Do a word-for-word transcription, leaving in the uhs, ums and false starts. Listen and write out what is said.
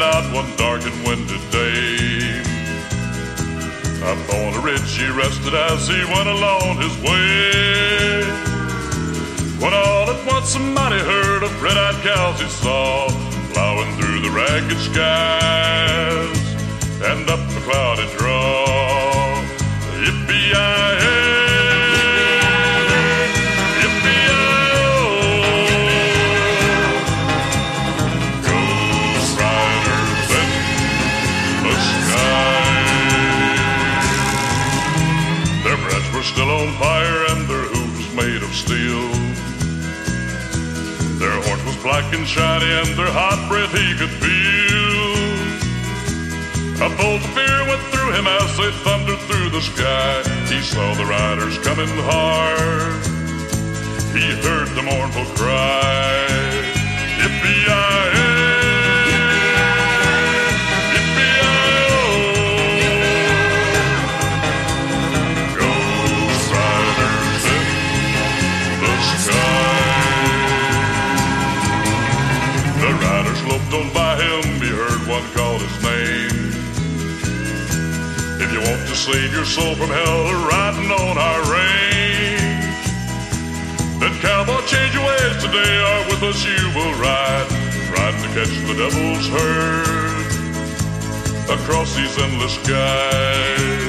out one dark and windy day. Upon a ridge he rested as he went along his way, when all at once a mighty herd of red-eyed cows he saw plowing through the ragged skies and up the cloudy draw. Yippee-yi-hey, yippee-yi-oh, ghost riders in the sky. Their breaths were still on fire and their hooves made of steel. Their horns was black and shiny and their hot breath he could feel. A bolt of fear went through him as they thundered through the sky. He saw the riders coming hard. He heard the mournful cry, yippee-yi-hey, yippee-yi-oh, ghost riders in the sky. The riders loped on by him, he heard one call his name. If you want to save your soul from hell, riding on our range, then cowboy, change your ways today, or with us you will ride, riding to catch the devil's herd across these endless skies.